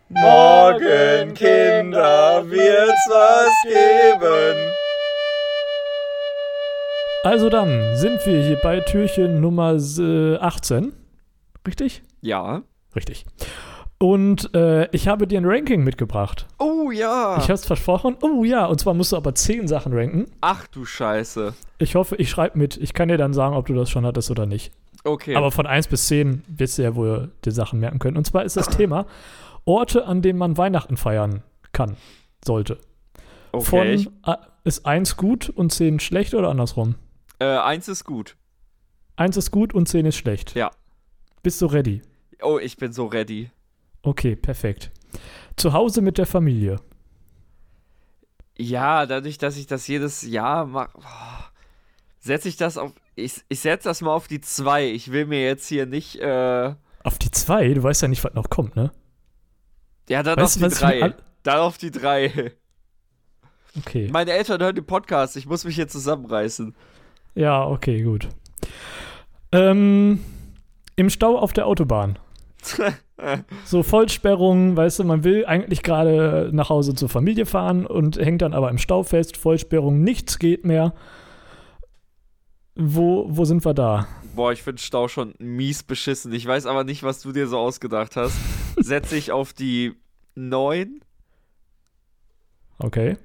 Morgen, Kinder, wird's was geben. Also dann sind wir hier bei Türchen Nummer 18. Richtig? Ja. Richtig. Und ich habe dir ein Ranking mitgebracht. Oh ja. Ich habe es versprochen. Oh ja, und zwar musst du aber 10 Sachen ranken. Ach du Scheiße. Ich hoffe, ich schreibe mit. Ich kann dir dann sagen, ob du das schon hattest oder nicht. Okay. Aber von 1 bis 10 wirst du ja wohl die Sachen merken können. Und zwar ist das Thema Orte, an denen man Weihnachten feiern kann, sollte. Okay. Ist 1 gut und 10 schlecht oder andersrum? 1 ist gut. 1 ist gut und 10 ist schlecht. Ja. Bist du ready? Oh, ich bin so ready. Okay, perfekt. Zu Hause mit der Familie. Ja, dadurch, dass ich das jedes Jahr mache, setze ich das auf. Ich setze das mal auf die 2. Ich will mir jetzt hier nicht. Auf die 2? Du weißt ja nicht, was noch kommt, ne? Ja, dann Weißt auf du, die was ich 3. Dann auf die 3. Okay. Meine Eltern hören den Podcast. Ich muss mich hier zusammenreißen. Ja, okay, gut. Im Stau auf der Autobahn. So Vollsperrung, weißt du, man will eigentlich gerade nach Hause zur Familie fahren und hängt dann aber im Stau fest. Vollsperrung, nichts geht mehr. Wo sind wir da? Boah, ich finde Stau schon mies beschissen. Ich weiß aber nicht, was du dir so ausgedacht hast. Setze ich auf die 9. Okay.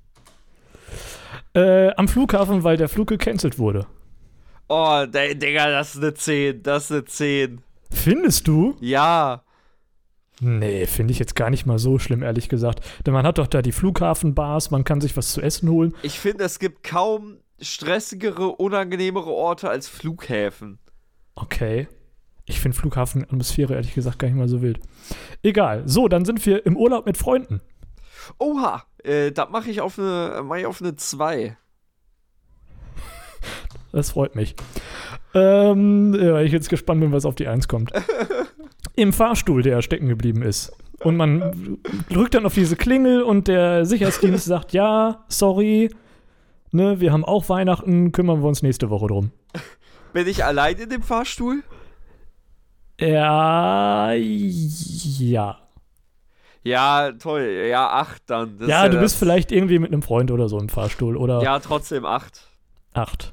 Am Flughafen, weil der Flug gecancelt wurde. Oh, Digga, das ist eine 10. Das ist eine 10. Findest du? Ja. Nee, finde ich jetzt gar nicht mal so schlimm, ehrlich gesagt. Denn man hat doch da die Flughafenbars, man kann sich was zu essen holen. Ich finde, es gibt kaum stressigere, unangenehmere Orte als Flughäfen. Okay. Ich finde Flughafenatmosphäre ehrlich gesagt gar nicht mal so wild. Egal. So, dann sind wir im Urlaub mit Freunden. Oha, das mache ich auf eine 2. Das freut mich. Ja, ich jetzt gespannt bin, was auf die 1 kommt. Im Fahrstuhl, der stecken geblieben ist. Und man drückt dann auf diese Klingel und der Sicherheitsdienst sagt, ja, sorry, ne, wir haben auch Weihnachten, kümmern wir uns nächste Woche drum. Bin ich allein in dem Fahrstuhl? Ja. Ja, toll. Ja, 8 dann. Das Ja, ist du bist vielleicht irgendwie mit einem Freund oder so im Fahrstuhl, oder? Ja, trotzdem 8. 8.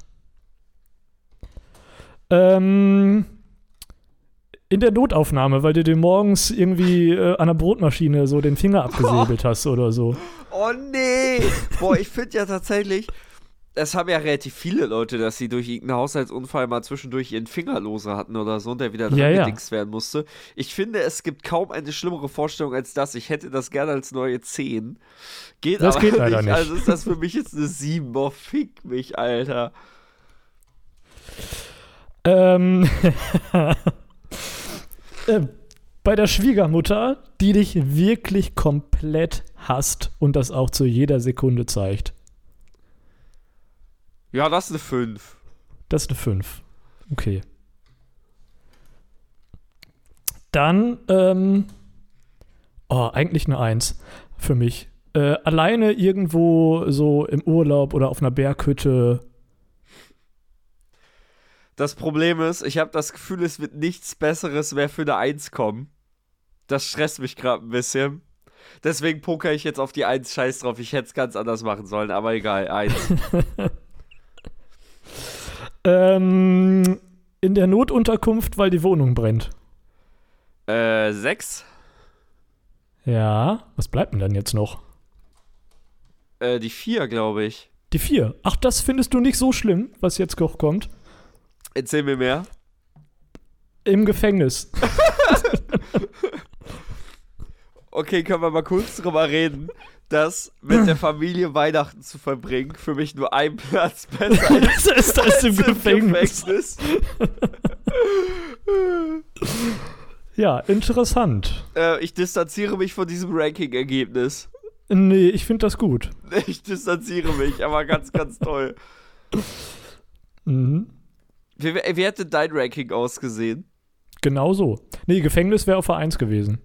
In der Notaufnahme, weil du dir morgens irgendwie an der Brotmaschine so den Finger abgesäbelt hast oder so. Oh nee! Boah, ich finde ja tatsächlich, es haben ja relativ viele Leute, dass sie durch irgendeinen Haushaltsunfall mal zwischendurch ihren Finger lose hatten oder so und der wieder dran gedingst werden musste. Ich finde, es gibt kaum eine schlimmere Vorstellung als das. Ich hätte das gerne als neue 10. Das aber geht leider nicht. Also ist das für mich jetzt eine 7. Boah, fick mich, Alter. Bei der Schwiegermutter, die dich wirklich komplett hasst und das auch zu jeder Sekunde zeigt. Ja, das ist eine 5. Das ist eine 5. Okay. Dann, eigentlich eine 1 für mich. Alleine irgendwo so im Urlaub oder auf einer Berghütte. Das Problem ist, ich habe das Gefühl, es wird nichts Besseres mehr für eine 1 kommen. Das stresst mich gerade ein bisschen. Deswegen pokere ich jetzt auf die 1, scheiß drauf. Ich hätte es ganz anders machen sollen, aber egal, 1. In der Notunterkunft, weil die Wohnung brennt. 6. Ja, was bleibt denn dann jetzt noch? Die 4, glaube ich. Die 4. Ach, das findest du nicht so schlimm, was jetzt noch kommt? Erzähl mir mehr. Im Gefängnis. Okay, können wir mal kurz drüber reden, dass mit der Familie Weihnachten zu verbringen für mich nur ein Platz besser ist als im Gefängnis. Ja, interessant. Ich distanziere mich von diesem Ranking-Ergebnis. Nee, ich finde das gut. Ich distanziere mich, aber ganz, ganz toll. Mhm. Wie hätte dein Ranking ausgesehen? Genau so. Nee, Gefängnis wäre auf der 1 gewesen.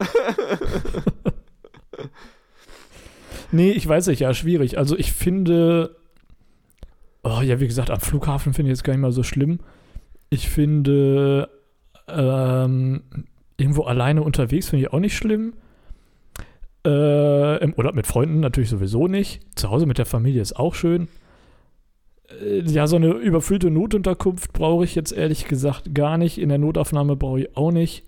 Nee, ich weiß nicht, ja, schwierig. Also ich finde, wie gesagt, am Flughafen finde ich jetzt gar nicht mal so schlimm. Ich finde, irgendwo alleine unterwegs finde ich auch nicht schlimm. Im Urlaub mit Freunden natürlich sowieso nicht. Zu Hause mit der Familie ist auch schön. Ja, so eine überfüllte Notunterkunft brauche ich jetzt ehrlich gesagt gar nicht. In der Notaufnahme brauche ich auch nicht.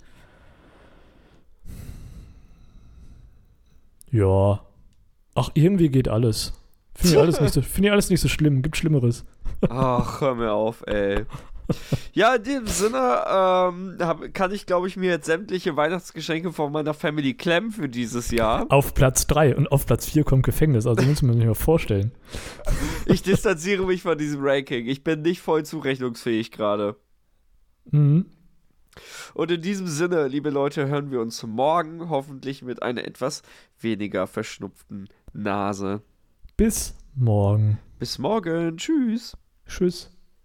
Ja. Ach, irgendwie geht alles. Finde ich alles nicht so schlimm. Gibt Schlimmeres. Ach, hör mir auf, ey. Ja, in dem Sinne kann ich, glaube ich, mir jetzt sämtliche Weihnachtsgeschenke von meiner Family klemmen für dieses Jahr. Auf Platz 3 und auf Platz 4 kommt Gefängnis. Also muss man sich mal vorstellen. Ich distanziere mich von diesem Ranking. Ich bin nicht voll zurechnungsfähig gerade. Mhm. Und in diesem Sinne, liebe Leute, hören wir uns morgen hoffentlich mit einer etwas weniger verschnupften Nase. Bis morgen. Bis morgen. Tschüss. Tschüss.